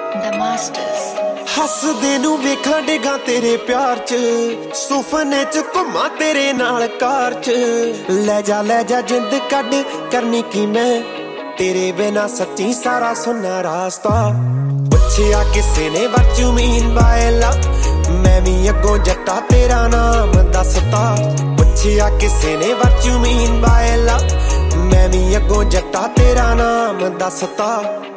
The Masters। ਹੱਸਦੇ ਨੂੰ ਵੇਖਾਂ ਡਿੱਗਾਂ ਤੇਰੇ ਪਿਆਰ ਚ, ਸੁਪਨੇ ਚ ਘੁੰਮਾਂ ਤੇਰੇ ਨਾਲ ਕਾਰ ਚ। ਲੈ ਜਾ ਜਿੰਦ ਕੱਢ ਕਰਨੀ ਕੀ ਮੈਂ ਤੇਰੇ ਬਿਨਾ, ਸੱਚੀ ਸਾਰਾ ਸੁੰਨਾ ਰਾਸਤਾ। ਪੁੱਛਿਆ ਕਿਸੇ ਨੇ what you mean by love, ਮੈਂ ਵੀ ਅੱਗੋਂ ਜੱਟਾ ਤੇਰਾ ਨਾਮ ਦੱਸਤਾ। ਪੁੱਛਿਆ ਕਿਸੇ ਨੇ what you mean by love, ਮੈਂ ਵੀ ਅੱਗੋਂ ਜੱਟਾ ਤੇਰਾ ਨਾਮ ਦੱਸਤਾ।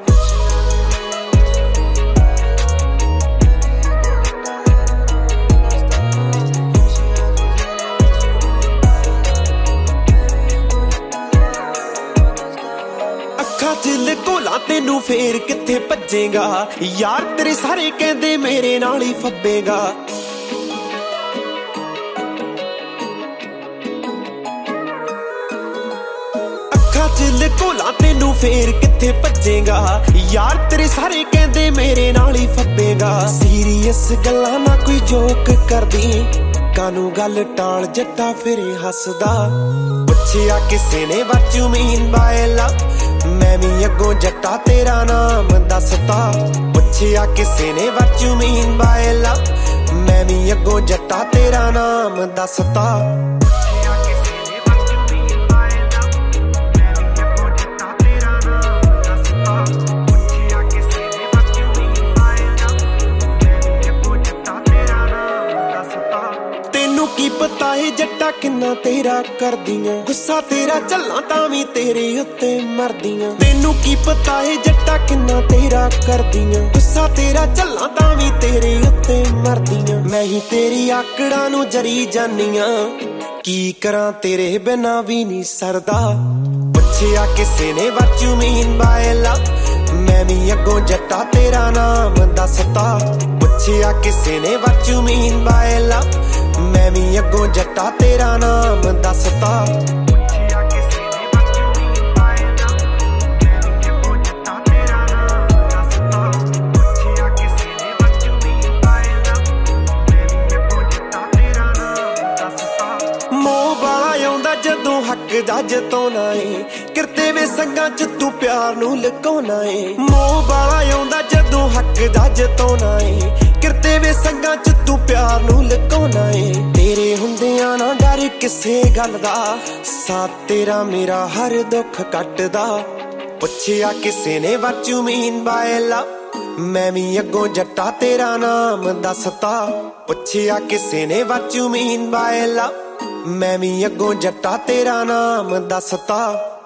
ਜਿਲ ਕੋਲਾ ਤੈਨੂੰ ਫੇਰ ਕਿੱਥੇ ਭੱਜੇਗਾ, ਯਾਰ ਤੇਰੇ ਸਾਰੇ ਕਹਿੰਦੇ ਮੇਰੇ ਨਾਲ ਹੀ ਫੱਬੇਗਾ। ਅੱਖਾਂ ਜਿਲ ਕੋਲਾ ਤੈਨੂੰ ਫੇਰ ਕਿੱਥੇ ਭੱਜੇਗਾ, ਯਾਰ ਤੇਰੇ ਸਾਰੇ ਕਹਿੰਦੇ ਮੇਰੇ ਨਾਲ ਹੀ ਫੱਬੇਗਾ। ਸੀਰੀਅਸ ਗੱਲਾਂ ਨਾ ਕੋਈ ਜੋਕ ਕਰਦੀ, ਕਾਨੂੰ ਗੱਲ ਟਾਲ ਜੱਟਾ ਫਿਰੇ ਹੱਸਦਾ। ਪੁੱਛਿਆ ਕਿਸੇ ਨੇ what you mean by love, ਮੈਂ ਵੀ ਅੱਗੋਂ ਜੱਟਾ ਤੇਰਾ ਨਾਮ ਦੱਸਤਾ। ਪੁੱਛਿਆ ਕਿਸੇ ਨੇ what you mean by love, ਮੈਂ ਵੀ ਅੱਗੋਂ ਜੱਟਾ ਤੇਰਾ ਨਾਮ ਦੱਸਤਾ। ਤੈਨੂੰ ਕੀ ਪਤਾ ਏ ਜੱਟਾ ਕਿੰਨਾ ਤੇਰਾ ਕਰਦੀਆਂ, ਗੁੱਸਾ ਤੇਰਾ ਝੱਲਾਂ ਤਾਂ ਵੀ ਤੇਰੇ ਉੱਤੇ ਮਰਦੀਆਂ। ਤੈਨੂੰ ਕੀ ਪਤਾ ਏ ਜੱਟਾ ਕਿੰਨਾ ਤੇਰਾ ਕਰਦੀਆਂ, ਗੁੱਸਾ ਤੇਰਾ ਝੱਲਾਂ ਤਾਂ ਵੀ ਤੇਰੇ ਉੱਤੇ ਮਰਦੀਆਂ। ਮੈਂ ਹੀ ਤੇਰੀ ਆਕੜਾਂ ਨੂੰ ਜਰੀ ਜਾਨੀਆਂ, ਕੀ ਕਰਾਂ ਤੇਰੇ ਬਿਨਾ ਵੀ ਨਹੀਂ ਸਰਦਾ। ਪੁੱਛਿਆ ਕਿਸੇ ਨੇ what you mean by love, ਮੈਂ ਵੀ ਅੱਗੋਂ ਜੱਟਾ ਤੇਰਾ ਨਾਮ ਦੱਸਤਾ। ਪੁੱਛਿਆ ਕਿਸੇ ਨੇ what you mean by love, ਮੈਂ ਵੀ ਅੱਗੋਂ ਜੱਟਾ ਤੇਰਾ ਨਾਮ ਦੱਸਤਾ। ਪੁੱਛਿਆ ਕਿਸੇ ਨੇ what you mean by love, ਮੈਂ ਵੀ ਅੱਗੋਂ ਜੱਟਾ ਤੇਰਾ ਨਾਮ ਦੱਸਤਾ। ਪੁੱਛਿਆ ਕਿਸੇ ਨੇ what you mean by love, ਮੈਂ ਵੀ ਅੱਗੋਂ ਜੱਟਾ ਤੇਰਾ ਨਾਮ ਦੱਸਤਾ। ਮੋਹ ਵਾਲਾ ਆਉਂਦਾ ਜਦੋਂ ਹੱਕ ਦਾ ਜਤਾਉਣਾ ਏ, ਕਿਰਤੇ ਵੇ ਸੰਗਾਂ ਚ ਤੂੰ ਪਿਆਰ ਨੂੰ ਲੁਕਾਉਣਾ ਏ। ਮੋਹ ਵਾਲਾ ਆਉਂਦਾ ਜਦੋਂ ਹੱਕ ਦਾ ਜਤਾਉਣਾ ਏ, ਕਿਰਤੇ ਵੇ ਸੰਗਾਂ ਚ ਤੂੰ ਪਿਆਰ ਨੂੰ ਲੁਕਾਉਣਾ ਏ। ਤੇਰੇ ਹੁੰਦਿਆਂ ਨਾ ਡਰ ਕਿਸੇ ਗੱਲ ਦਾ, ਸਾਥ ਤੇਰਾ ਮੇਰਾ ਹਰ ਦੁੱਖ ਕੱਟਦਾ। ਪੁੱਛਿਆ ਕਿਸੇ ਨੇ what you mean by love, ਮੈਂ ਵੀ ਅੱਗੋਂ ਜੱਟਾ ਤੇਰਾ ਨਾਮ ਦੱਸਤਾ। ਪੁੱਛਿਆ ਕਿਸੇ ਨੇ what you mean by love, ਮੈਂ ਵੀ ਅੱਗੋਂ ਜੱਟਾ ਤੇਰਾ ਨਾਮ ਦੱਸਤਾ।